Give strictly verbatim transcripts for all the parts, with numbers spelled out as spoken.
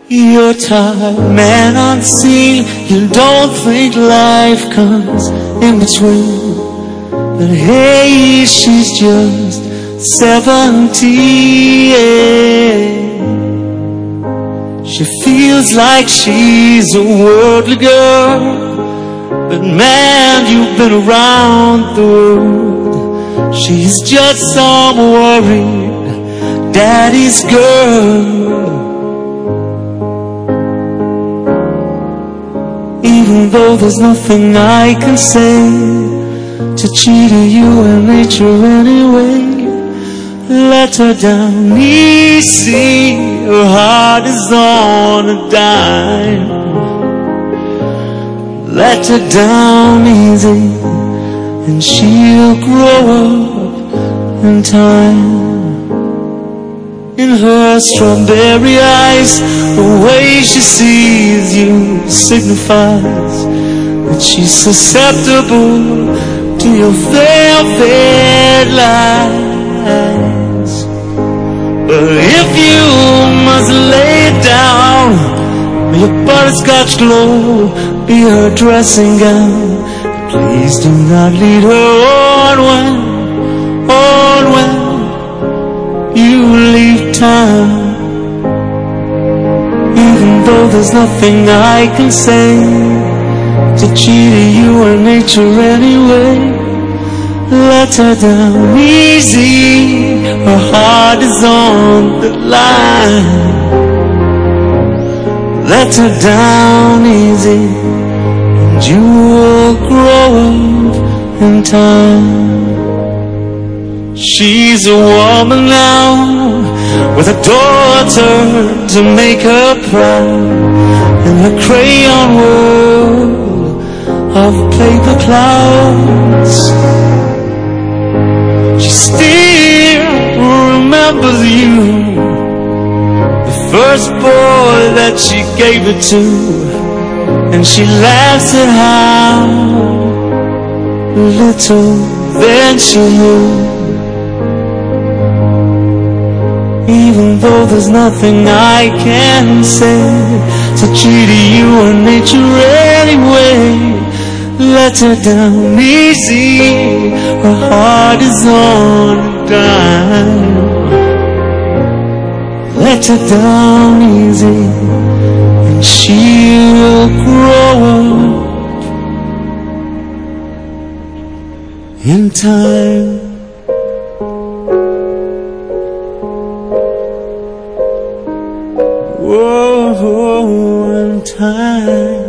You're tired, man unseen. You don't think life comes in between. But hey, she's just seventeen. She feels like she's a worldly girl, but man, you've been around the world. She's just some worried daddy's girl. Even though there's nothing I can say to cheat you and nature anyway, let her down easy. Her heart is on a dime. Let her down easy, and she'll grow up in time. In her strawberry eyes, the way she sees you signifies that she's susceptible to your velvet lies. But if you must lay it down, may your butterscotch glow be her dressing gown. Please do not lead her on when, on when you leave town. Even though there's nothing I can say to cheat you and nature anyway, let her down easy. Her heart is on the line. Let her down easy, and you will grow up in time. She's a woman now, with a daughter to make her proud, in her crayon world of paper clouds. She still remembers you, the first boy that she gave it to, and she laughs at how little then she knew. Even though there's nothing I can say to cheat you and nature anyway, let her down easy. Her heart is on a dime. Let her down easy, and she'll grow up in time. Whoa, in time.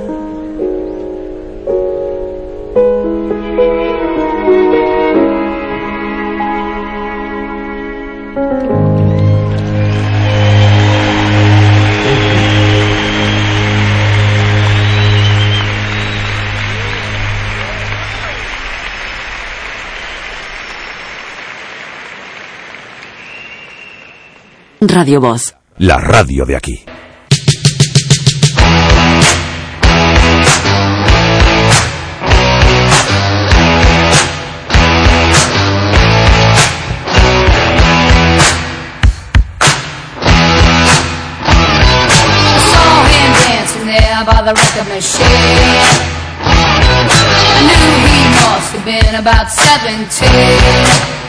Radio Voz. La radio de aquí. By the record machine, I knew he must have been about seventeen.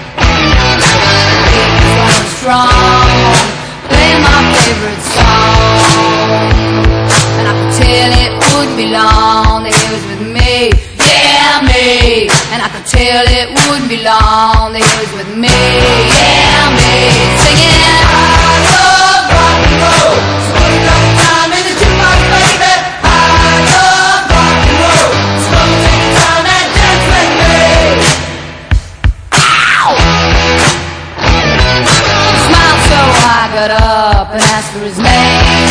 He was running strong, playing my favorite song, and I could tell it wouldn't be long that he was with me, yeah me. And I could tell it wouldn't be long that he was with me, yeah me. Singing, I love rock and roll, so put enough time in the jukebox, baby. Got up and asked for his name.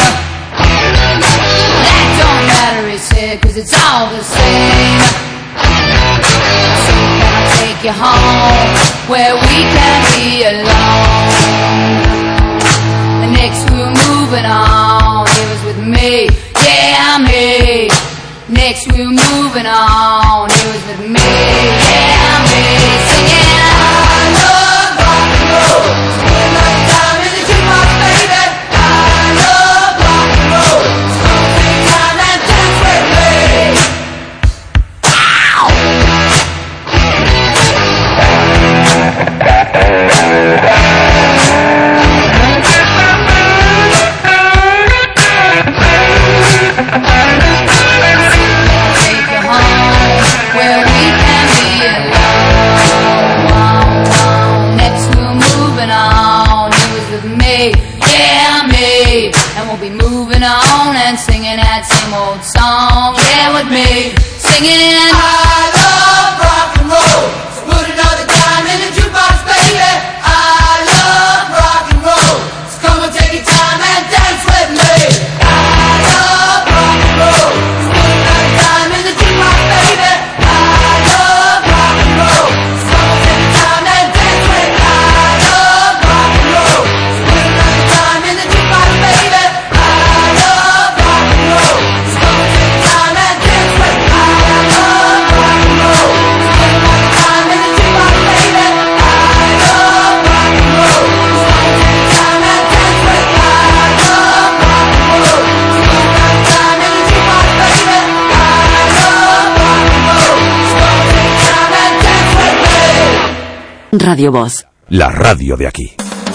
That don't matter, he said, cause it's all the same. So can I take you home where we can be alone? And next we were moving on, he was with me, yeah me. Next we were moving on, he was with me, yeah me. Singing, I love rock and roll, so put enough time in the jukebox, baby. I love rock and roll, yeah me. And we'll be moving on and singing that same old song, yeah with me. Singing I love rock and roll, so put another dime in the jukebox, baby. I love rock and roll, so come and take your time and dance with me. I love rock and roll, so put another dime in the jukebox, baby. I love rock and roll, so come and take your time and dance with me. I love rock and roll, so put another dime in the jukebox, baby. I love rock and roll, so come and take your time and dance with me. I love rock and roll, so put another dime in the jukebox, baby. I love rock and roll, so come and take your time and dance with me. I love rock and roll, so put another dime in the jukebox, baby. I love rock and roll, so come and take your time and dance with me. Radio Voz. La radio de aquí.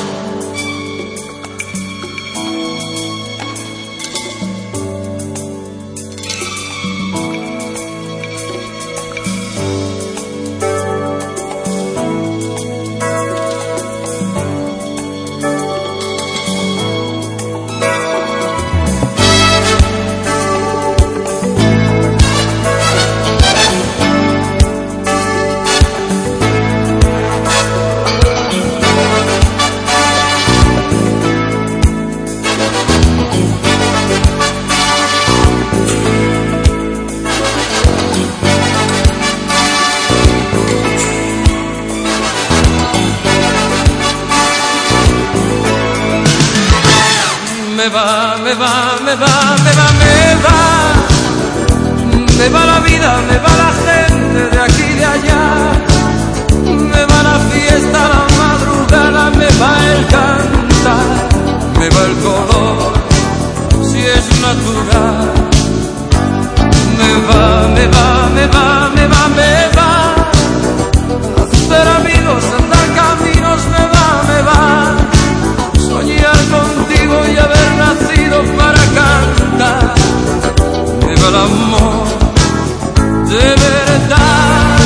Me va, me va, me va, me va, me va. Me va la vida, me va la gente de aquí y de allá. Me va la fiesta, la madrugada, me va el cantar. Me va el color, si es natural. Me va, me va, me va, me va, me va. Hacer amigos, andar caminos, me va, me va. Soñar contigo y haber nacido para cantar. Me va el amor de verdad.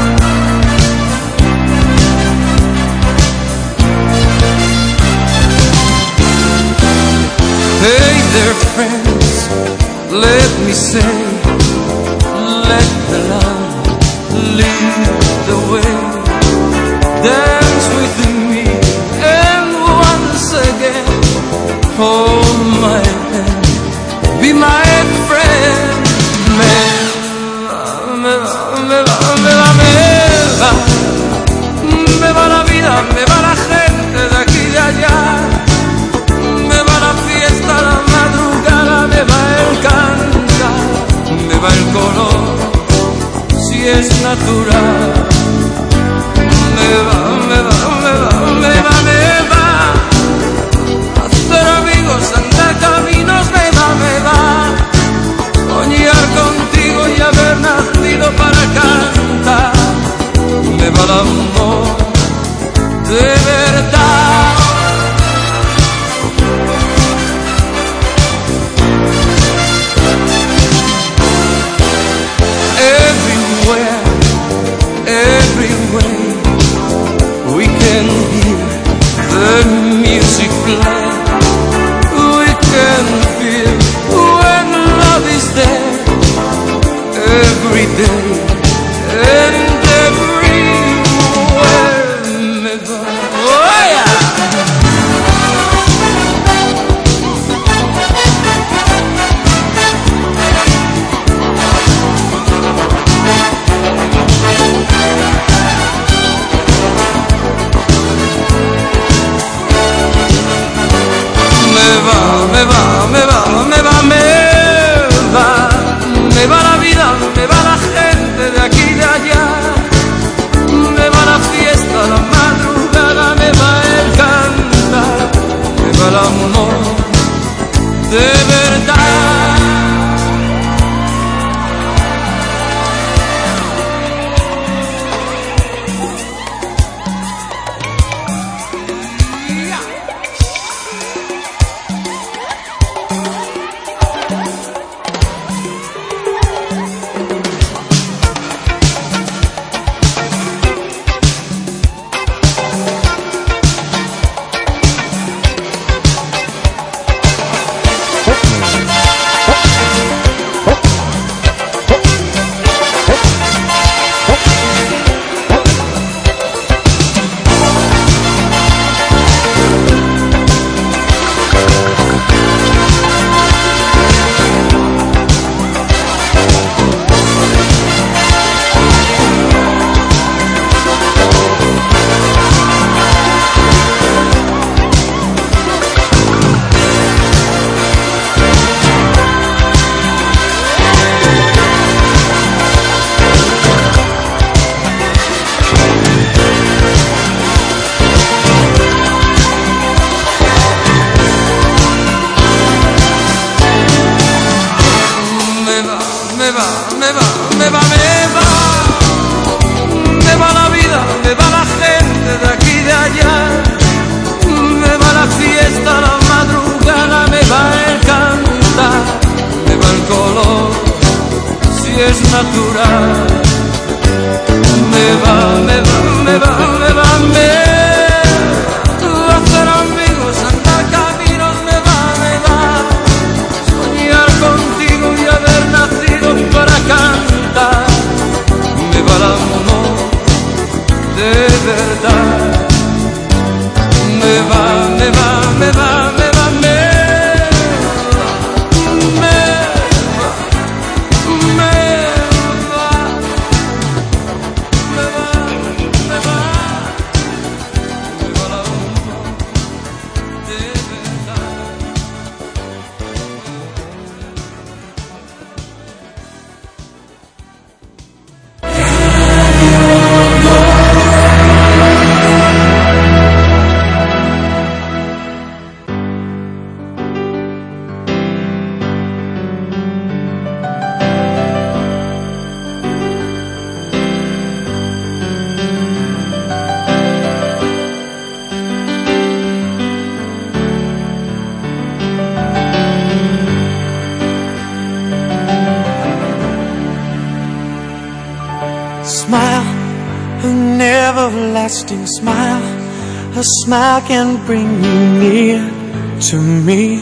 Hey there friends, let me say, let the love lead the way. Dance with me and once again hold my hand, be my friend. Me va, me va, me va, me va, me va. Me va la vida, me va la gente de aquí y de allá. Me va la fiesta, la madrugada, me va el cantar. Me va el color, si es natural. Me va, me va, me va, me va, me va. Hacer amigos, andar caminos, me va, me va. Soñar contigo y haber nacido para cantar. Me va el amor de verdad. Everywhere, everywhere we can hear the music play. We can feel when love is there. Every day and everywhere. Me va, oh yeah. Me va, me va, me va, me va, me va la vida, me va la gente de aquí y de allá. Me va la fiesta, la madrugada, me va el cantar. Me va el amor de verdad. natural. Me va, me va, me va, me va, me va. Hacer amigos, andar caminos, me va, me va. Soñar contigo y haber nacido para cantar. Me va el amor de verdad. Me va, me va, me va, me va, me everlasting smile, a smile can bring you near to me.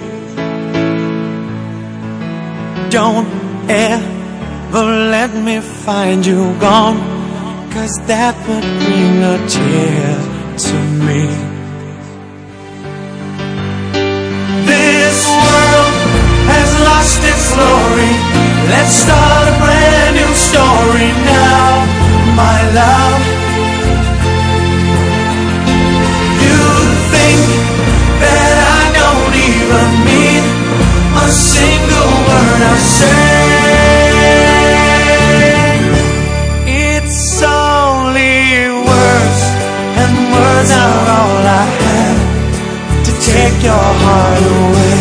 Don't ever let me find you gone, 'cause that would bring a tear to me. This world has lost its glory. Let's start a brand new story now, my love. That I don't even mean a single word I say. It's only words, and words are all I have to take your heart away.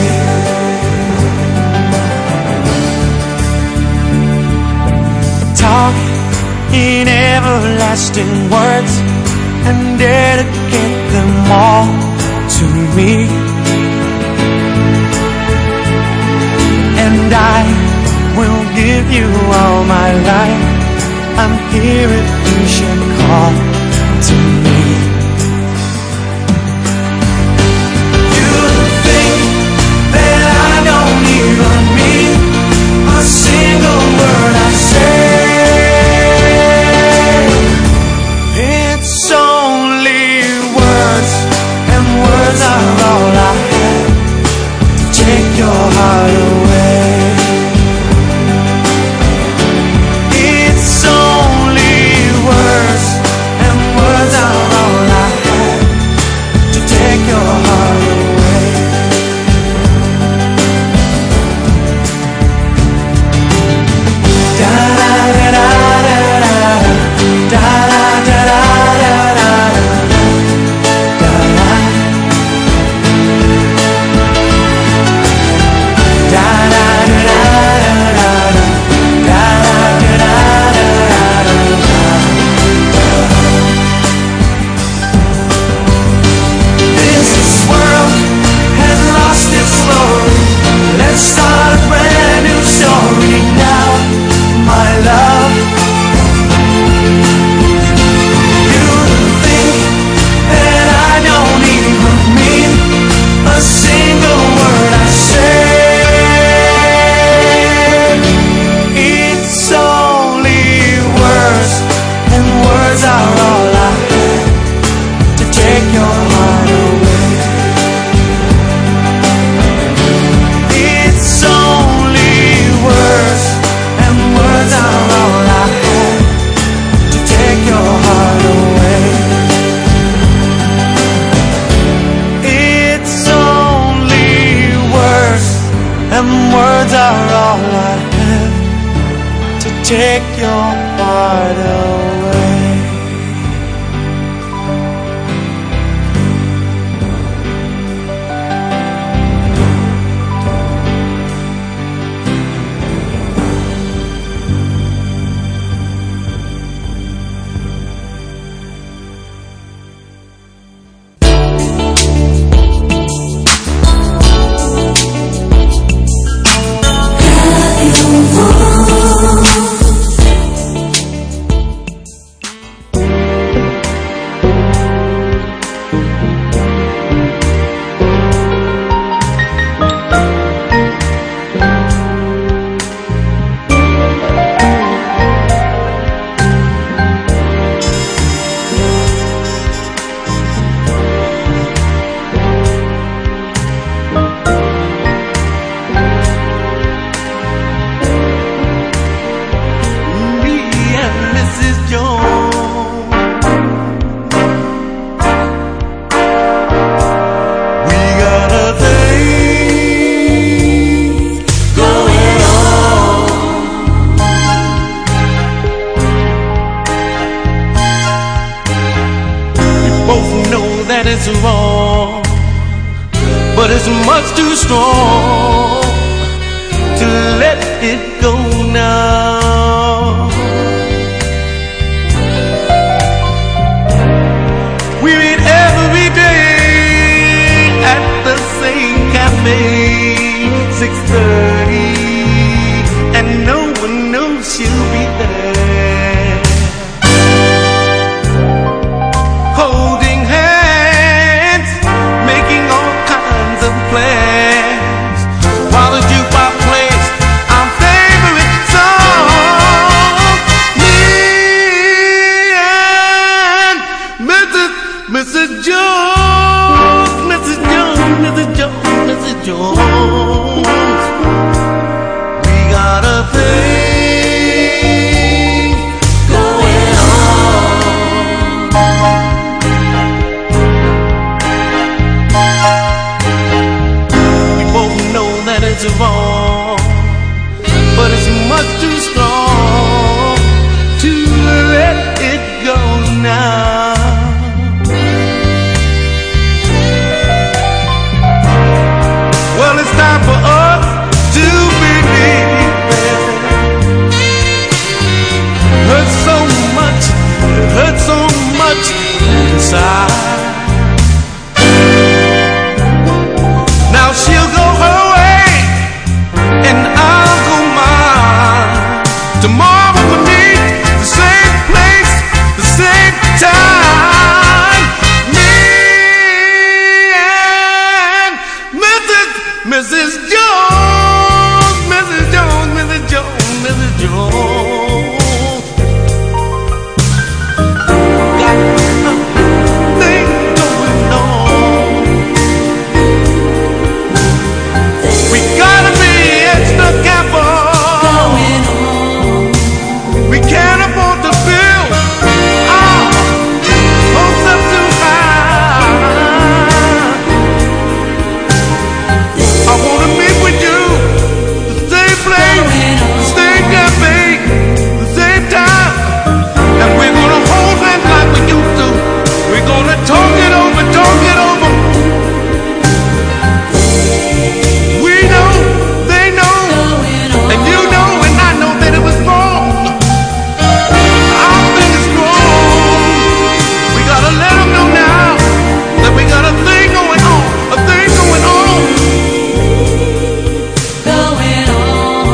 Talk in everlasting words and dedicate them all to me, and I will give you all my life. I'm here if you should call to me. You think that I don't even mean a single word I say. It's only words, and words are all I have to take your heart away. It's only words, and words are all I have to take your heart away. Da da da da da da da da da da. Let's start a brand new story now, my love. You think that I don't even mean a single word I say. It's only words, and words are all I have to take your heart away. Words, and words are all I have to take your heart away. It's only words, and words are all I have to take your heart away. Radio Voz. much too strong to let it go now. We meet every day at the same cafe, six thirty, and no one knows she'll be there. Holding hands, making all kinds of plans, while the jukebox plays our favorite song. Me and Missus Missus Jones, Missus Jones, Missus Jones, Missus Jones. We got a thing going on. We both know that it's wrong, but it's much too strong to let it go now. Well, it's time for us to believe it. Hurt so much, it hurt so much inside. Now she'll go her way, and I'll go mine. Tomorrow we'll meet the same place, the same time. Me and Missus Missus Jones, Missus Jones, Missus Jones, Missus Jones. Got a thing going on. We gotta be extra careful. We can't afford to build our hopes up too high. I wanna meet with you, the same place, the same cafe, the same time, and we're gonna hold hands like we used to. We're gonna talk it over, talk it over. We know, they know, and you know, and I know that it was wrong. Our thing is wrong. We gotta let them know now that we got a thing going on, a thing going on. Going on.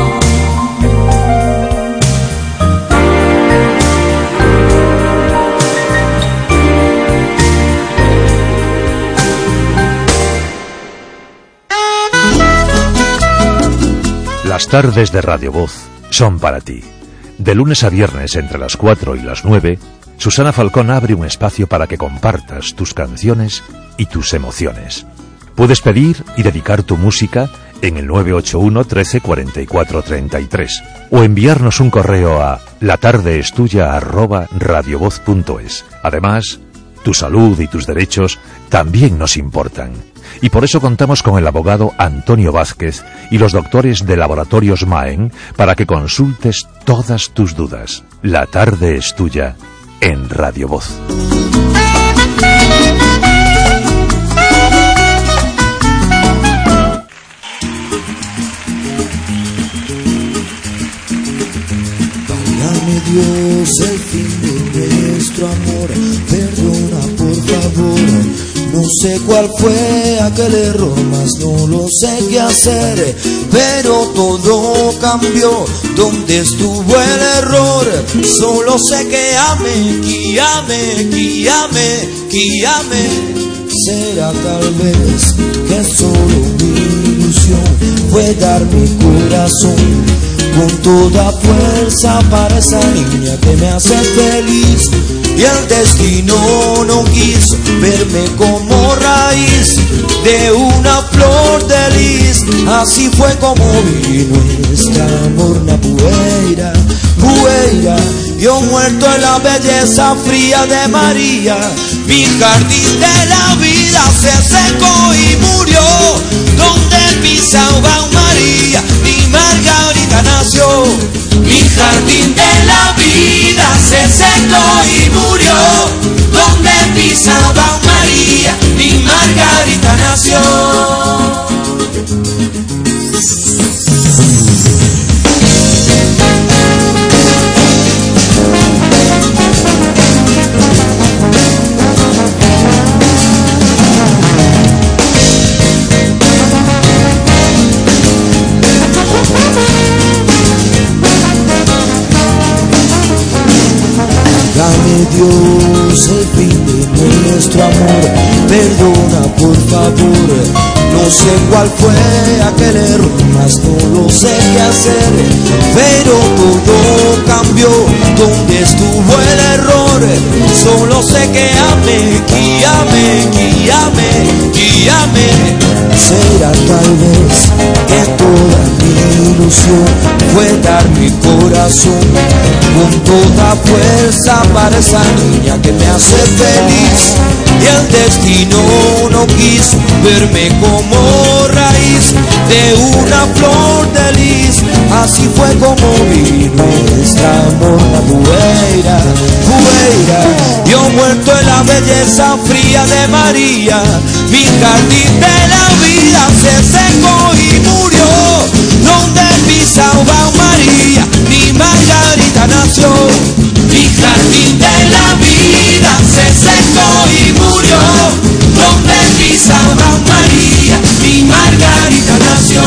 Las tardes de Radio Voz son para ti. De lunes a viernes entre las cuatro y las nueve, Susana Falcón abre un espacio para que compartas tus canciones y tus emociones. Puedes pedir y dedicar tu música en el nueve ocho uno, trece, cuarenta y cuatro, treinta y tres o enviarnos un correo a latardeestuya arroba radiovoz punto es. Además, tu salud y tus derechos también nos importan. Y por eso contamos con el abogado Antonio Vázquez y los doctores de Laboratorios Maen para que consultes todas tus dudas. La tarde es tuya en Radio Voz. Válgame Dios el fin de nuestro amor, perdona por favor. No sé cuál fue aquel error, mas no lo sé qué hacer. Pero todo cambió, ¿dónde estuvo el error? Solo sé que amé, que amé, que amé, que amé. Será tal vez que solo mi ilusión fue dar mi corazón con toda fuerza para esa niña que me hace feliz. Y el destino no quiso verme como raíz de una flor de lis. Así fue como vi nuestra morna poeira, poeira. Yo muerto en la belleza fría de María. Mi jardín de la vida se secó y murió. Donde pisaba María, mi Margarita nació. Mi jardín de la vida se secó y murió. Donde pisaba María, mi Margarita nació. cuál fue aquel error, mas no lo sé qué hacer. Pero todo cambió, ¿dónde estuvo el error? Solo sé que amé, guíame, guíame, guíame. Será tal vez que toda mi ilusión fue dar mi corazón con toda fuerza para esa niña que me hace feliz. Y el destino no quiso verme como raíz de una flor de lis. Así fue como vino nuestra amor, la bueira, bueira. Yo muerto en la belleza fría de María, mi jardín de la vida se secó y murió. Donde pisaba María, mi Margarita nació. Mi jardín de la vida se secó y murió. Donde pisaba María, mi Margarita nació.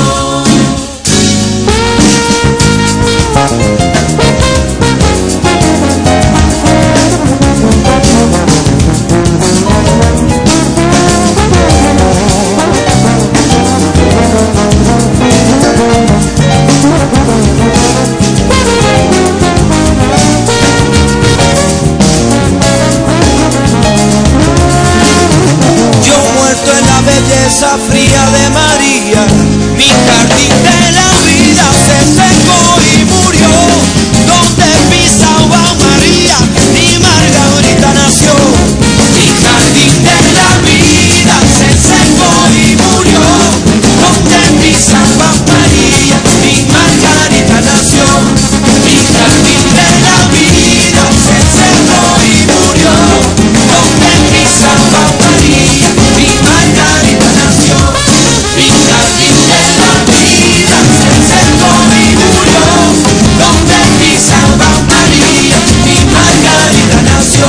Belleza fría de María, mi jardín de la vida se secó y murió. Donde pisaba María, mi Margarita nació. Mi jardín de la vida se secó y murió. Donde pisaba María, mi Margarita nació. Mi jardín de la vida se secó y murió. Donde pisaba María, mi Margarita nació. Mi jardín de la vida se secó y murió. Donde pisaba María, mi Margarita nació.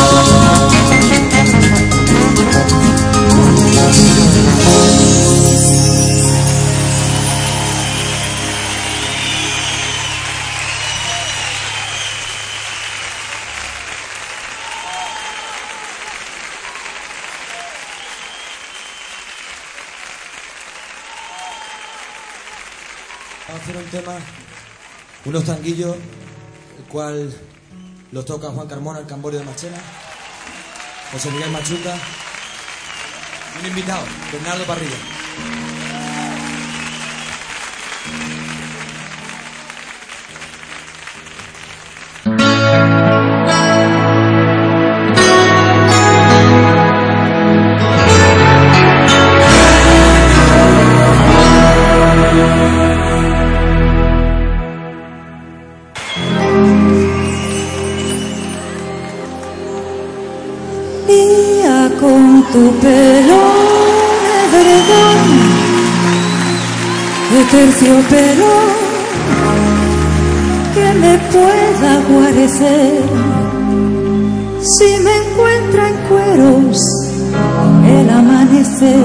Vamos a hacer un tema, unos tanguillos, el cual los toca Juan Carmona, el Camborio de Marchena, José Miguel Machuca y un invitado, Bernardo Parrilla. Con tu pelo de edredón, de terciopelo que me pueda guarecer. Si me encuentra en cueros el amanecer,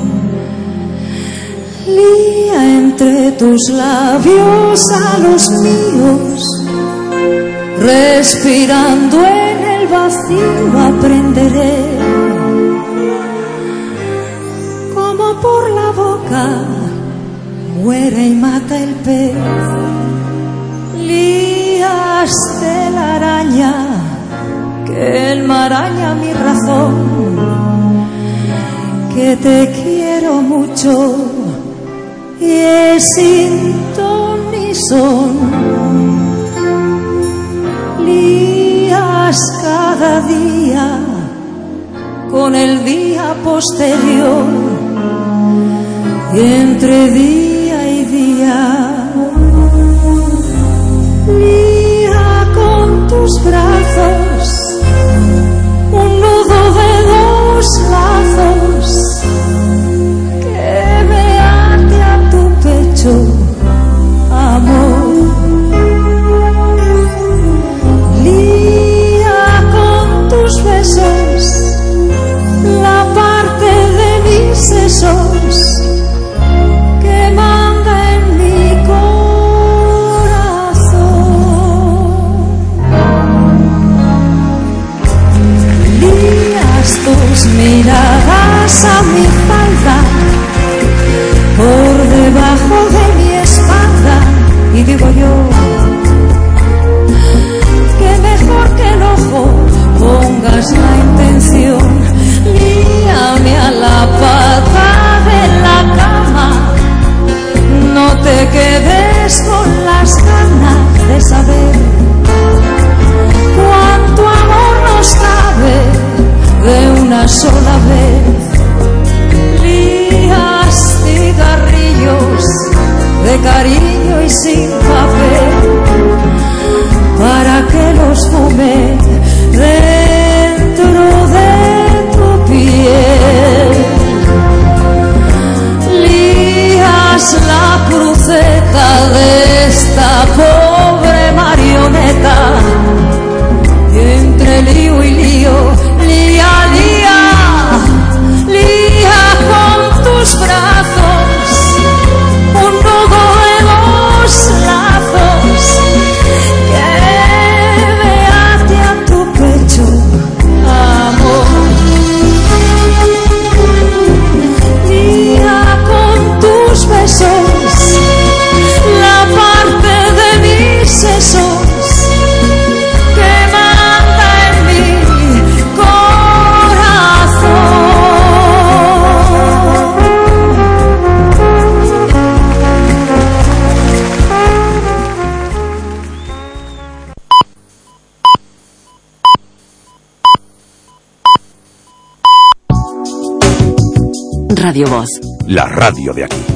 lía entre tus labios a los míos, respirando en el vacío aprenderé. Por la boca muere y mata el pez, lías de la araña que enmaraña mi razón, que te quiero mucho y es sin ton ni son. Lías cada día con el día posterior, y entre día y día, lía con tus brazos un nudo de dos lazos que me ate a tu pecho, amor. Lía con tus besos la parte de mis sesos que más sin papel para que los fume dentro de tu piel. Lías la cruceta de esta pobre marioneta y entre lío y lío, lía, lía, lía con tus brazos un nudo de dos lazos que me ate a tu pecho, amor. Lía con tus besos la parte de mis sesos que manda en mi Radio Voz. La radio de aquí.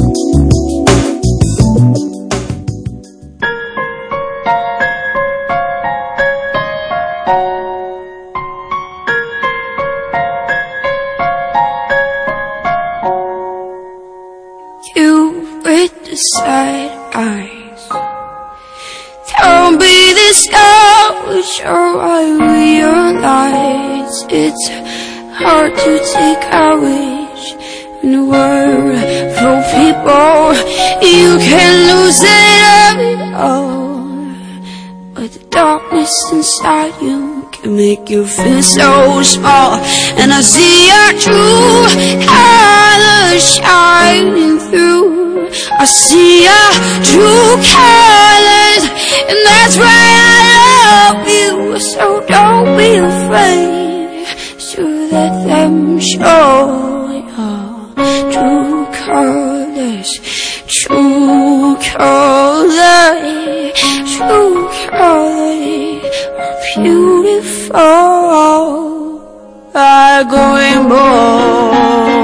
You with the side eyes, don't be the scar which I realize it's hard to take courage in a world full of people. You can lose it all, but the darkness inside you can make you feel so small. And I see your true colors shining through. I see your true colors, and that's why I love you. So don't be afraid to let them show your true colors, true colors, true colors are beautiful like a rainbow.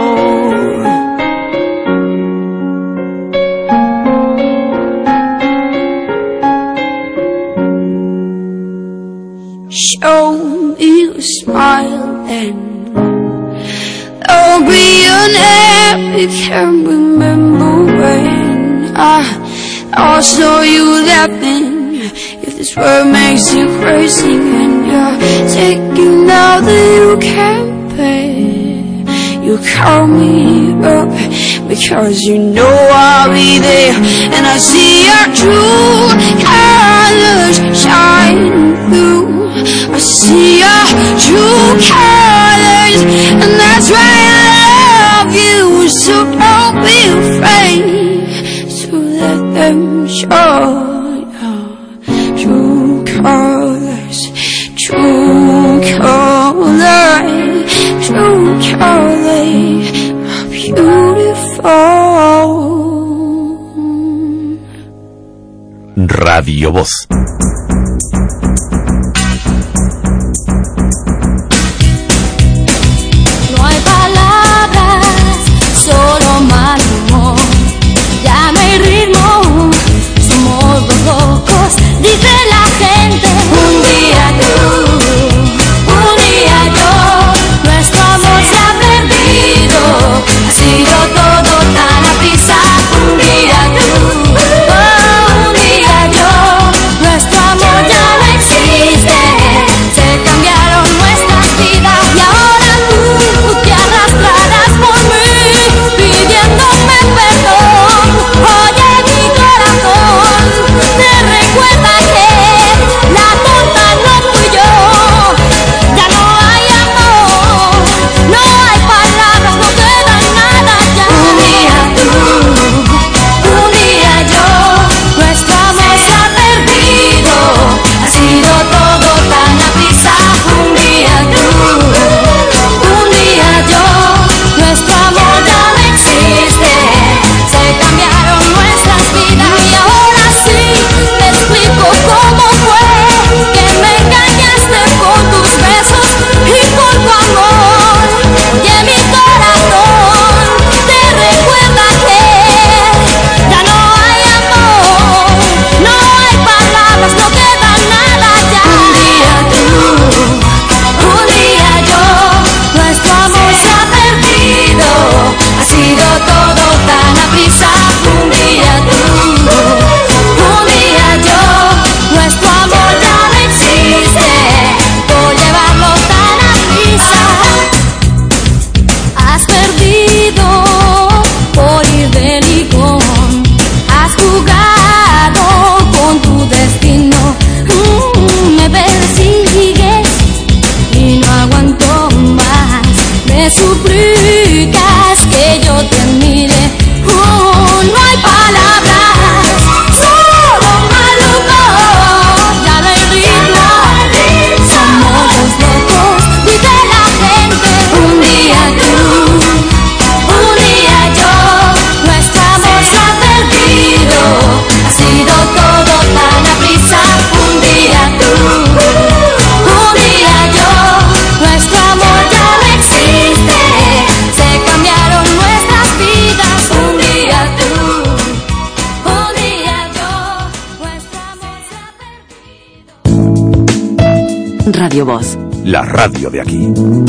Show me a smile and I'll be an epic. Can't remember when I, I saw you laughing. If this world makes you crazy and you're taking all that you can pay, you call me up because you know I'll be there. And I see your true colors shine through. I see your true colors, and that's why I love you. So don't be afraid to let them show your true colors, true colors, true colors are beautiful. Radio Voz. Dice la gente, un día tú, un día yo, nuestro amor se ha perdido, ha sido todo tan a prisa. Un día tú, oh, un día yo, nuestro Radio Voz. La radio de aquí.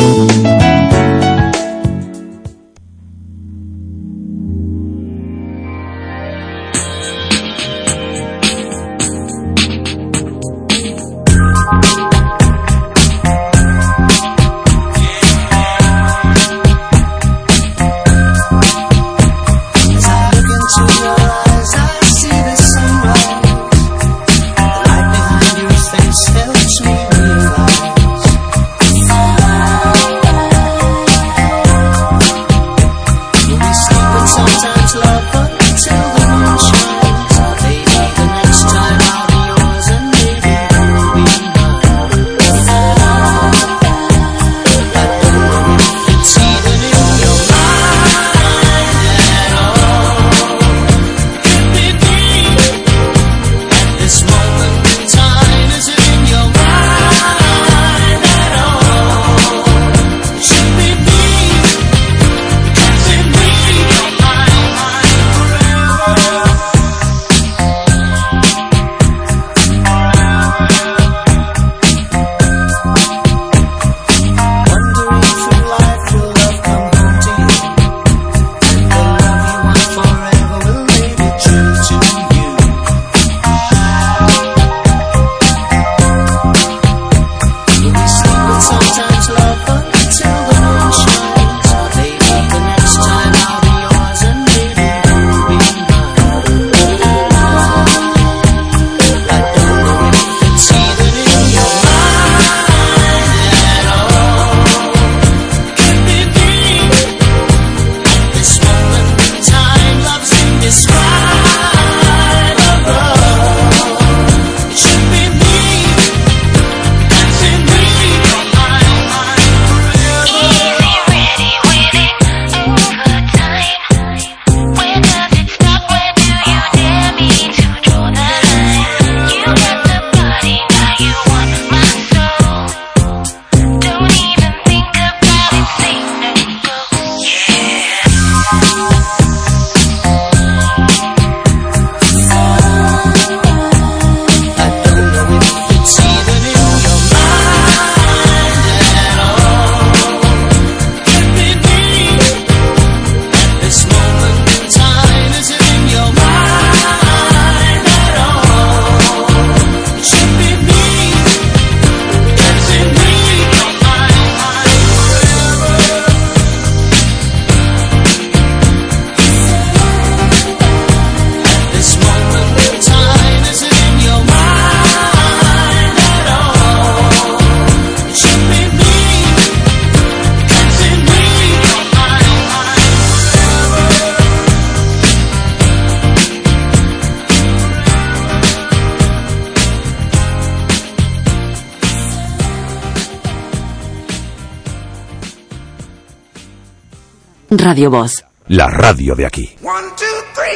Radio Voz. La radio de aquí. One, two, three.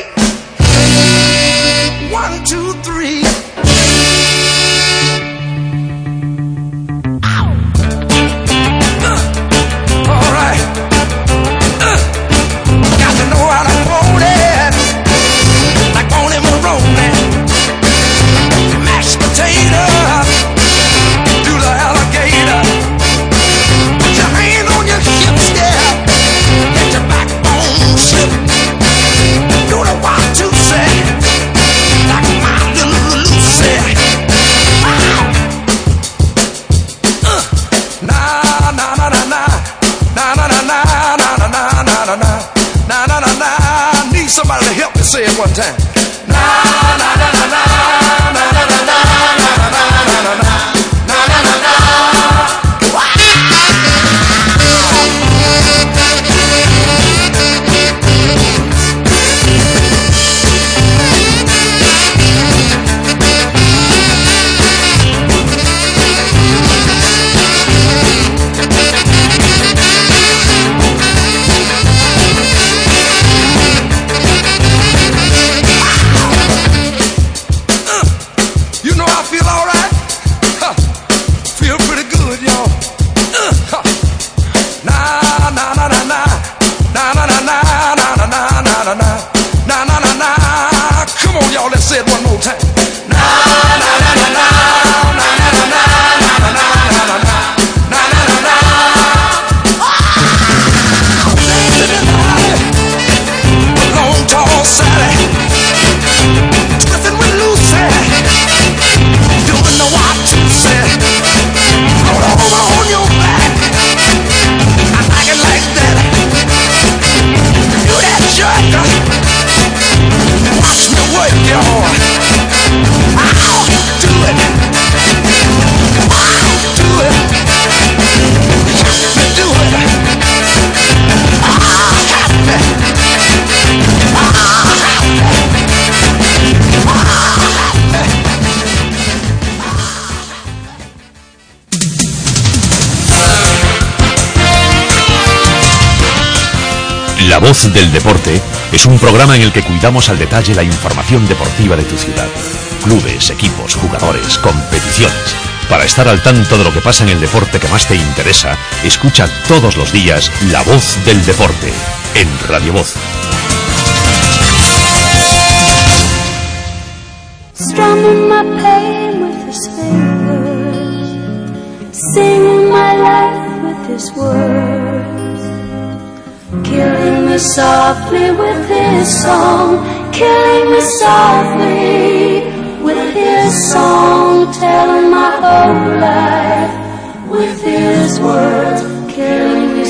One, two, three. Uh, all right. Uh, got to know how to hold it. Like Bonnie Maroney. Mashed potato. Do the alligator. Put your hand on your hips, yeah. Let your backbone slip. Do the one, two, say. Like my little Lucy. Wow. Uh, nah, nah, nah, nah, nah. Nah, nah, nah, nah, nah, nah, nah, nah, nah, nah. Nah, nah, nah, nah. Need somebody to help me say it one time. Nah, nah, nah, nah, nah, nah, nah, nah, nah, nah, nah, nah, nah, nah. Say it one more time. Na na na na na na na na na na na na na. La Voz del Deporte es un programa en el que cuidamos al detalle la información deportiva de tu ciudad. Clubes, equipos, jugadores, competiciones. Para estar al tanto de lo que pasa en el deporte que más te interesa, escucha todos los días La Voz del Deporte en Radio Voz. Strumming my pain with his fingers, singing my life with his words, killing me softly with his song, killing me softly with his song, telling my whole life with his words, killing me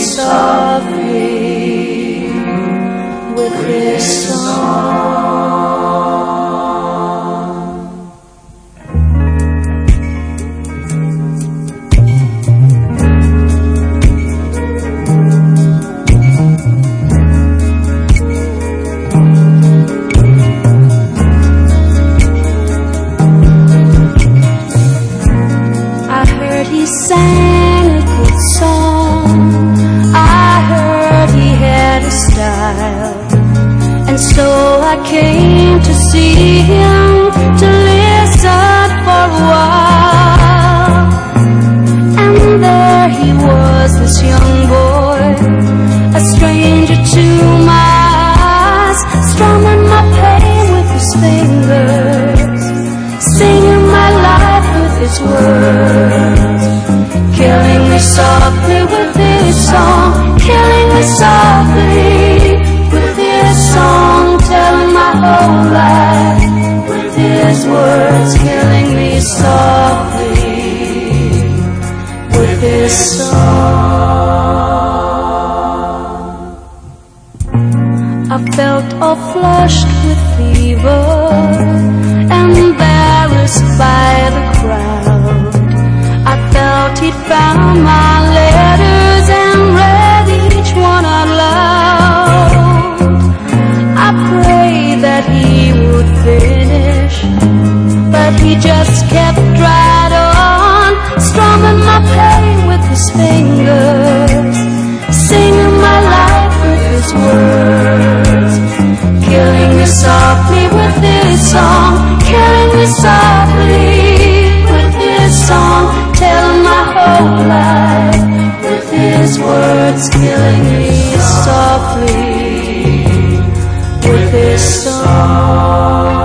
softly with his song. Sang a good song. I heard he had a style, and so I came to see him, to listen for a while. And there he was, this young boy, a stranger to my eyes, strumming my pain with his fingers, singing my life with his words, killing me softly with his song, killing me softly with his song, telling my whole life with his words, killing me softly with his song. I felt all flushed with fever, embarrassed by the crowd. I felt he'd found my letters and read each one out loud. I prayed that he would finish, but he just kept right on, strumming my pain with his fingers, singing my life with his words, killing me softly with his song, killing me softly with his song, telling my whole life with his words, killing me softly with his song.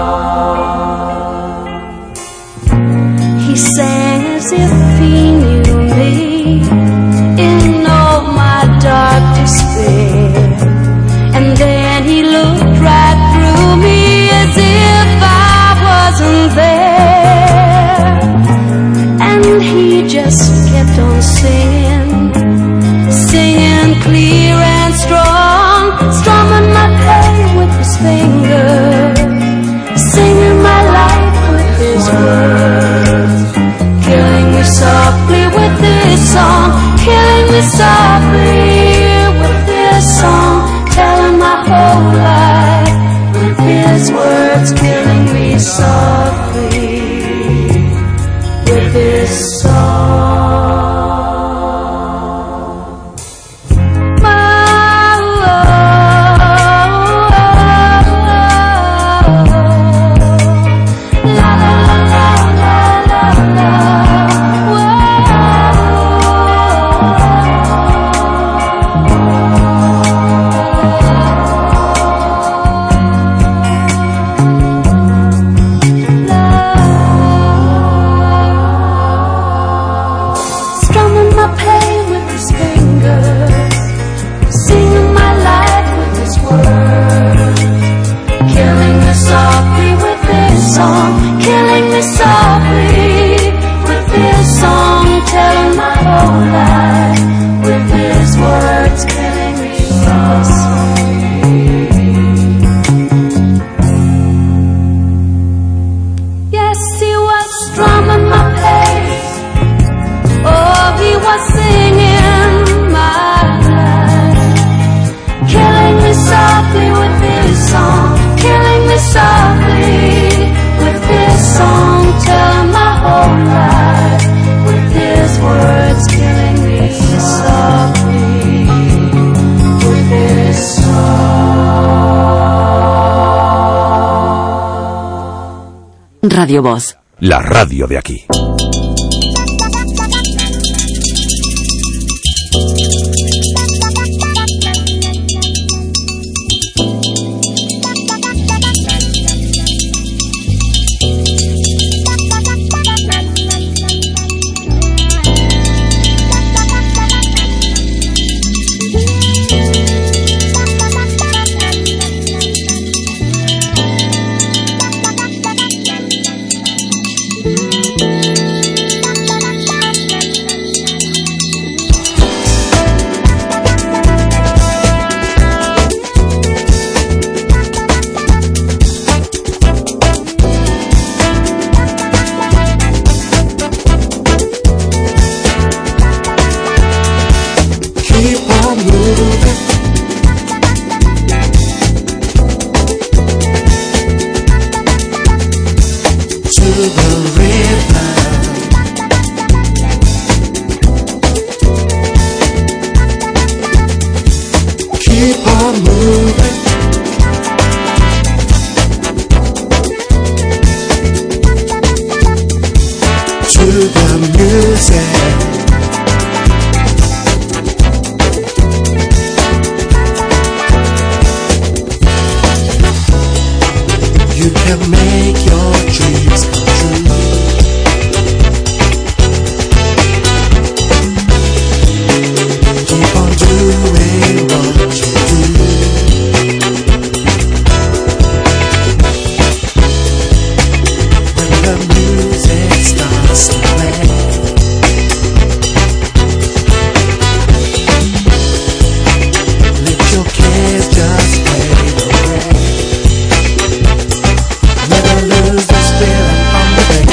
He sang as if he knew me in all my dark despair, and then he looked right through me as if I wasn't there. And he just kept on singing, singing clear and strong, strumming my pain with his fingers, singing my life with his words, killing me softly with his song, killing me softly with his song, telling my whole life with his words, killing me softly with his song. My love, la la la la la la, whoa. Radio Voz. La radio de aquí. Never lose the spirit from the beginning.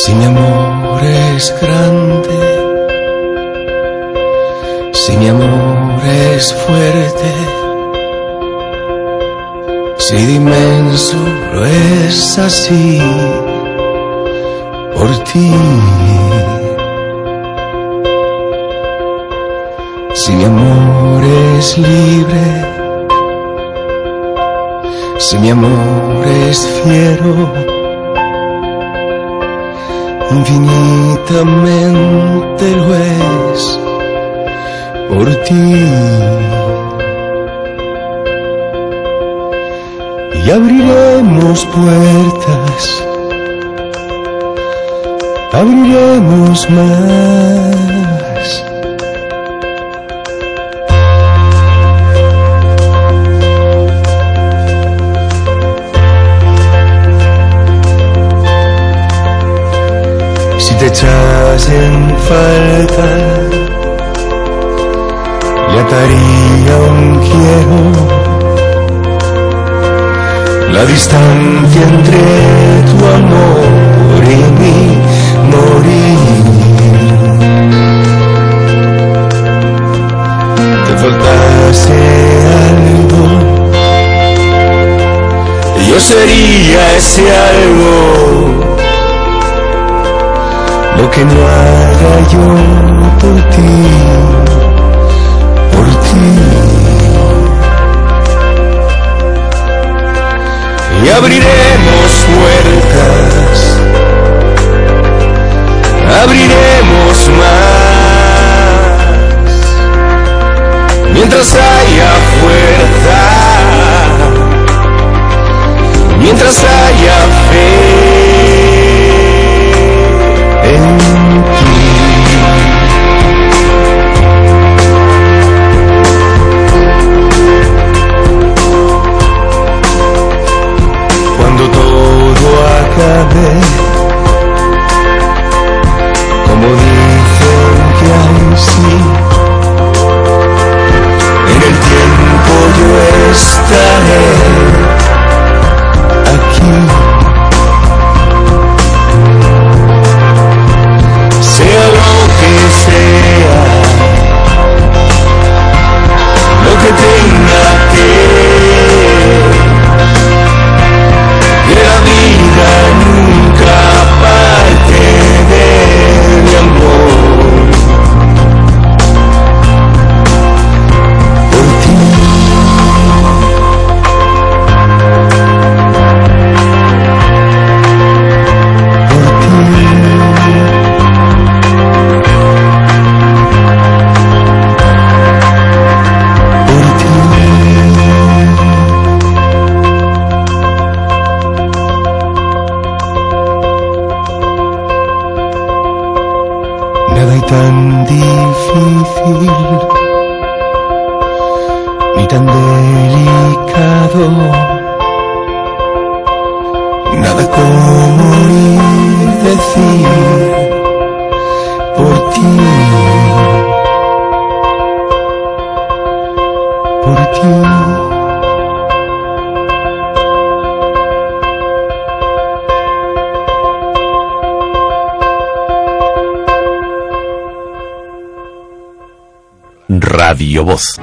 Si mi amor es grande, si mi amor es fuerte, si de inmenso lo es así por ti. Si mi amor es libre, si mi amor es fiero, infinitamente lo es por ti. Y abriremos puertas, abriremos más. Si te echas en falta, le ataría un quiero, la distancia entre tu amor y mi morir. Te faltase algo, yo sería ese algo, lo que no haga yo por ti, por ti. Y abriremos puertas, abriremos más, mientras haya fuerza, mientras haya fe en ti. Cuando todo acabe, como dicen que hay sí, en el tiempo yo estaré aquí. Sea lo que sea, lo que tenga que, que la vida nunca aparte de mi amor por ti. Tan difícil ni tan delicado, nada como ir decir por ti, por ti. Radio Voz.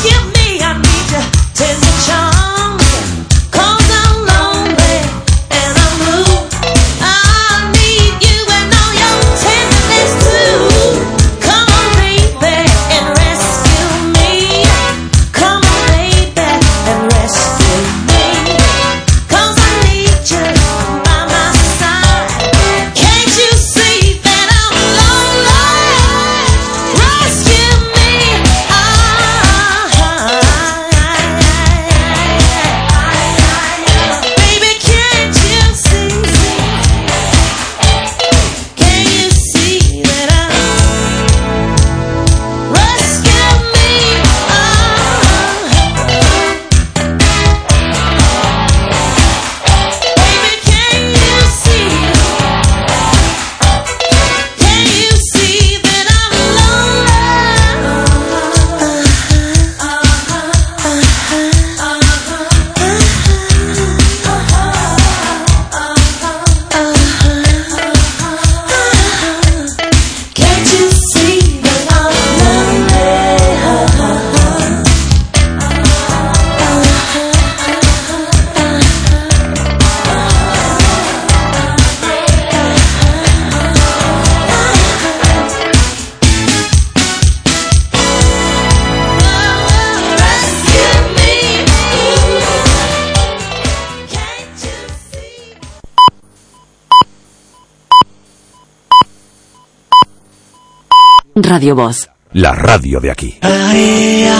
Radio Voz. La radio de aquí. Ay, ay,